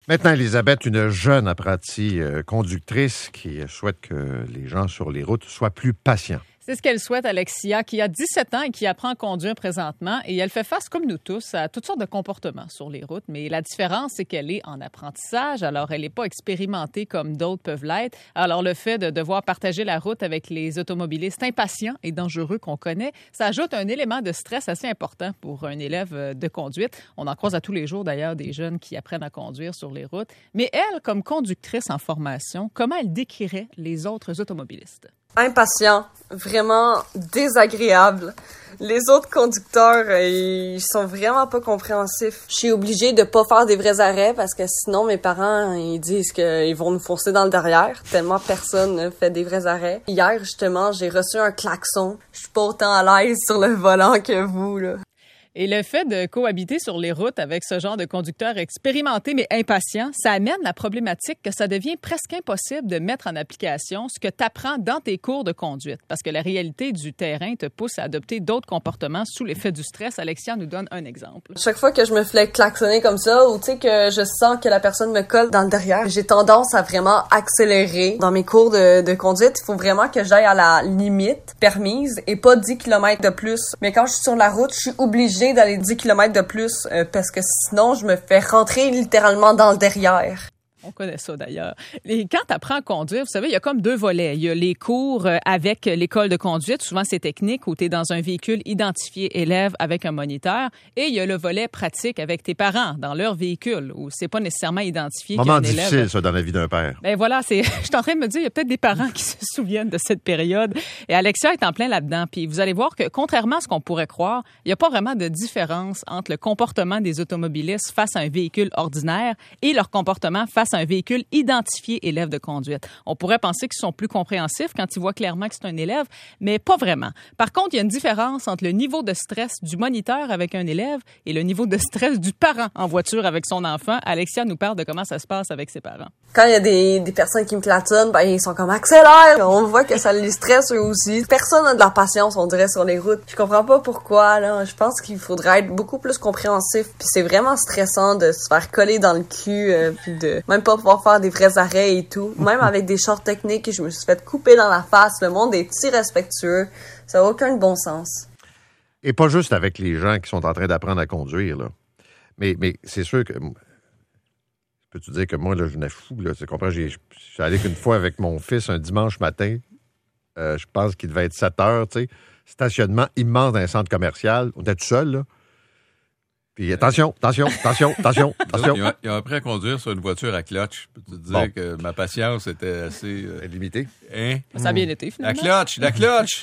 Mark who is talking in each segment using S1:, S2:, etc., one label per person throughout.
S1: Maintenant, Elisabeth, une jeune apprentie conductrice qui souhaite que les gens sur les routes soient plus patients.
S2: C'est ce qu'elle souhaite, Alexia, qui a 17 ans et qui apprend à conduire présentement. Et elle fait face, comme nous tous, à toutes sortes de comportements sur les routes. Mais la différence, c'est qu'elle est en apprentissage. Alors, elle n'est pas expérimentée comme d'autres peuvent l'être. Alors, le fait de devoir partager la route avec les automobilistes impatients et dangereux qu'on connaît, ça ajoute un élément de stress assez important pour un élève de conduite. On en croise à tous les jours, d'ailleurs, des jeunes qui apprennent à conduire sur les routes. Mais elle, comme conductrice en formation, comment elle décrirait les autres automobilistes?
S3: Impatient, vraiment désagréable. Les autres conducteurs, ils sont vraiment pas compréhensifs. Je suis obligée de pas faire des vrais arrêts parce que sinon mes parents, ils disent qu'ils vont nous foncer dans le derrière tellement personne ne fait des vrais arrêts. Hier, justement, j'ai reçu un klaxon. Je suis pas autant à l'aise sur le volant que vous, là.
S2: Et le fait de cohabiter sur les routes avec ce genre de conducteurs expérimentés mais impatients, ça amène la problématique que ça devient presque impossible de mettre en application ce que tu apprends dans tes cours de conduite. Parce que la réalité du terrain te pousse à adopter d'autres comportements sous l'effet du stress. Alexia nous donne un exemple.
S3: Chaque fois que je me fais klaxonner comme ça, ou tu sais que je sens que la personne me colle dans le derrière, j'ai tendance à vraiment accélérer. Dans mes cours de conduite, il faut vraiment que j'aille à la limite permise et pas 10 km de plus. Mais quand je suis sur la route, je suis obligée d'aller 10 km de plus parce que sinon, je me fais rentrer littéralement dans le derrière.
S2: On connaît ça d'ailleurs. Et quand tu apprends à conduire, vous savez, il y a comme deux volets. Il y a les cours avec l'école de conduite, souvent c'est technique, où tu es dans un véhicule identifié élève avec un moniteur. Et il y a le volet pratique avec tes parents dans leur véhicule, où c'est pas nécessairement identifié qu'il y a un élève.
S1: Moment difficile, ça, dans la vie d'un père.
S2: Ben voilà, je suis en train de me dire, il y a peut-être des parents qui se souviennent de cette période. Et Alexia est en plein là-dedans. Puis vous allez voir que, contrairement à ce qu'on pourrait croire, il n'y a pas vraiment de différence entre le comportement des automobilistes face à un véhicule ordinaire et leur comportement face à un véhicule identifié élève de conduite. On pourrait penser qu'ils sont plus compréhensifs quand ils voient clairement que c'est un élève, mais pas vraiment. Par contre, il y a une différence entre le niveau de stress du moniteur avec un élève et le niveau de stress du parent en voiture avec son enfant. Alexia nous parle de comment ça se passe avec ses parents.
S3: Quand il y a des personnes qui me platonnent, ben ils sont comme accélère. On voit que ça les stresse eux aussi. Personne n'a de la patience, on dirait, sur les routes. Je comprends pas pourquoi, là. Je pense qu'il faudrait être beaucoup plus compréhensif. Puis c'est vraiment stressant de se faire coller dans le cul, puis de même pas pouvoir faire des vrais arrêts et tout. Même avec des shorts techniques, je me suis fait couper dans la face. Le monde est irrespectueux. Ça n'a aucun bon sens.
S1: Et pas juste avec les gens qui sont en train d'apprendre à conduire, là. Mais c'est sûr que... Peux-tu dire que moi, là, je venais fou, là. Tu comprends? Je suis allé qu'une fois avec mon fils un dimanche matin. Je pense qu'il devait être 7 heures, tu sais. Stationnement immense dans un centre commercial. On était tout seul, là. Puis attention.
S4: Ils ont appris à conduire sur une voiture à clutch. Je peux te dire que ma patience était assez...
S1: limitée.
S4: Hein?
S2: Ça a bien été, finalement.
S4: La clutch!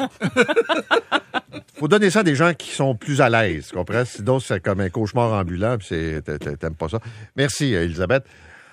S1: Faut donner ça à des gens qui sont plus à l'aise, tu comprends? Sinon, c'est comme un cauchemar ambulant, puis t'aimes pas ça. Merci, Elisabeth.